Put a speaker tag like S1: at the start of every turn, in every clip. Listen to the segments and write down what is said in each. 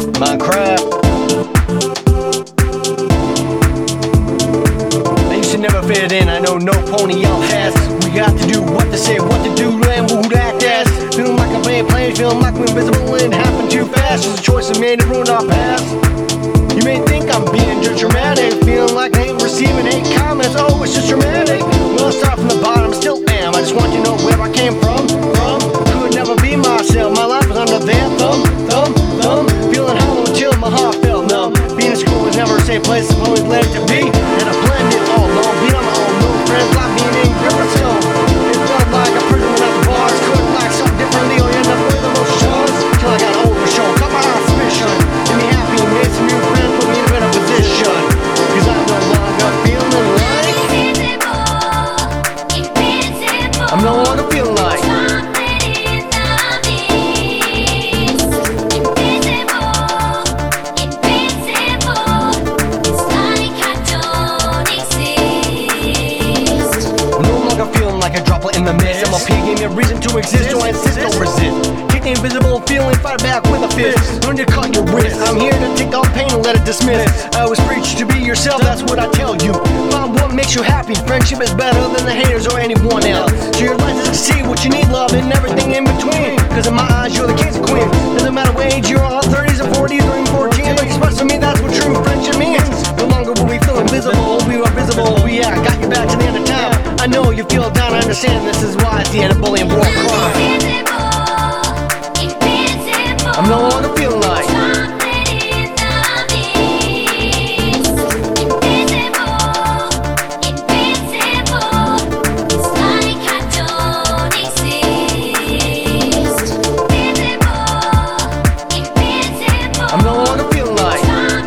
S1: Minecraft. I used to never fit in, I know no pony out fast. We got to do what to say, what to do, and who that ass. Feeling like I'm playing, feeling like we're invisible and it happened too fast. Just a choice I made to ruin our past. You may think I'm being just dramatic, feeling like I ain't receiving 8 comments. Oh, it's just dramatic. Well, I start from the bottom, still am. I just want you to know where I came from. Could never be myself. My life was under their thumb. Feeling hollow until my heart felt numb. Being in school was never a safe place, I've always led it to be. And I blended it all alone, being on my own, no friends, like being in Grimstone. It felt like a prison without the bars. Couldn't like something differently, or you end up with emotions. Till I got overshown, cut my suspicion. Made me happy, made some new friends, put me in a better position. Cause I'm no longer feeling like I'm no longer feeling like like a droplet in the mist. MLP gave me a reason to exist, so I insist, don't resist. Kick the invisible feeling, fight back with a fist. Learn to cut your wrist. I'm here to take all pain and let it dismiss. I always preach to be yourself, that's what I tell you. Find what makes you happy. Friendship is better than the haters or anyone else. So your life is to see what you need, love, and everything in between. Cause in my eyes, you're the king's queen. Doesn't matter what age you're on, 30s or 40s or even 14. But express to me, that's what true friendship means. No longer will we feel invisible, we are visible. We got your back to the end of time. I know you feel down, I understand. This is why it's the end of bullying, war, crime. I'm no longer feeling like I'm no longer feeling like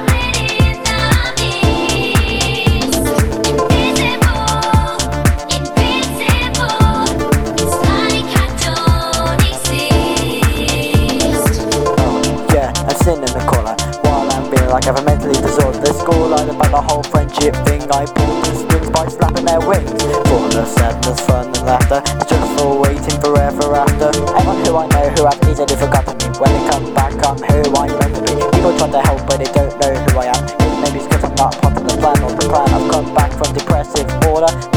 S2: sin in the corner while I'm feeling like I've mentally disordered. The scoreline about the whole friendship thing. I pulled the strings by flapping their wings. Full of sadness, fun and laughter, it's just for waiting forever after. Everyone who I know who have easily forgotten me, when they come back I'm who I'm meant to be. People try to help but they don't know who I am. Maybe it's because I'm not part of the plan or the plan. I've come back from depressive order.